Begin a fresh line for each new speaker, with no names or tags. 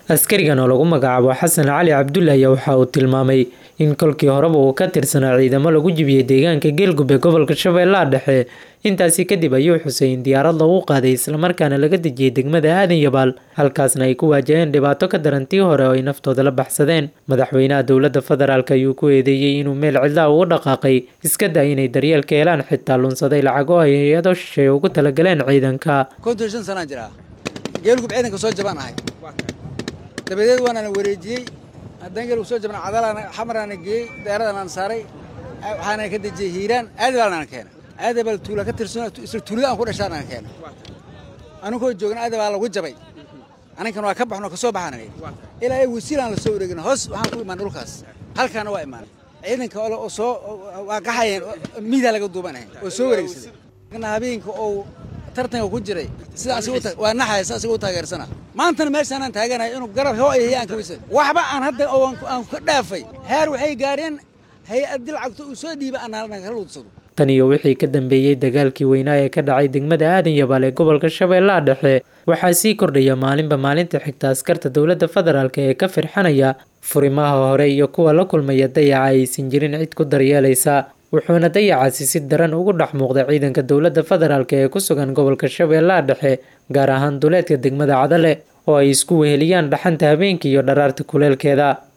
askarigan oo lagu magacaabo Xasan Cali Cabdulle ayaa waxa uu tilmaamay in kolkii horeba uu ka tirsanaa ciidamo lagu jibiyay deegaanka Geelgube gobolka Shabeellaha Dhexe. intaasi kadib ayuu xusay in diyaarad lagu qaaday isla markaana laga dejiyay degmada Aadan Yabaal, halkaasna ay ku waajaheen dhibaato ka darantii hore oo ay naftooda la baxsadeen. madaxweynaha dowladda federaalka ayuu ku eedeeyay inuu meel cidla ugu dhaqaaqay, iska day inay daryeel ka helaan xitaa lunsaday lacag oo ay hay'ado shisheeye ugu talagaleen ciidanka.
konton sano jira Geelgube ciidanka soo jabanahay dabadeed waana la wareejiyay haddana Geelgube soo jabana cadalana xamarana geey dayaradan saaray waxaana ka dejiyay hiiraan aadabaalna keenay aadabal tuula ka tirsan isla tuulada aan ku dhashaan keenay anagoo joogna aadabaal lagu jabay aninkana waa ka baxno ka soo baxanay ilaa ay wasiilaan la soo wareegin hoos waxaan ku imaan dhulkaas halkaana waa imaan ciidanka oo soo waa qaxayeen miida laga duubanahay oo soo wareegsaday kana habeenka oo tartanka ku jiray sidaas waa naxay sidaas ugu taageersana maantana meeshaan aan taaganahay inuu garab hoo ay aan ka wisay waxba aan hadda oo aan ka dhaafay heer waxay gaareen hay'ad lacagta u soo dhiibay aan ka luudsado.
tan iyo wixii ka dambeeyay dagaalkii weynaa ee ka dhacay degmada Aadan Yabaal ee gobolka Shabeellaha Dhexe waxaa sii kordhaya maalinba maalinta xigta askarta dowladda federaalka ee ka firxanaya furimaha hore iyo kuwa la kulmaya dayaca aysan jirin cid ku daryeelaysa, wuxuuna dayacaasi si daran ugu dhex muuqday ciidanka dowladda federaalka ee ku sugan gobolka Shabeellaha Dhexe, gaar ahaan duleedka degmada Cadale oo ay isku weheliyaan dhaxanta habeenkii iyo dharaarta kuleelkeeda.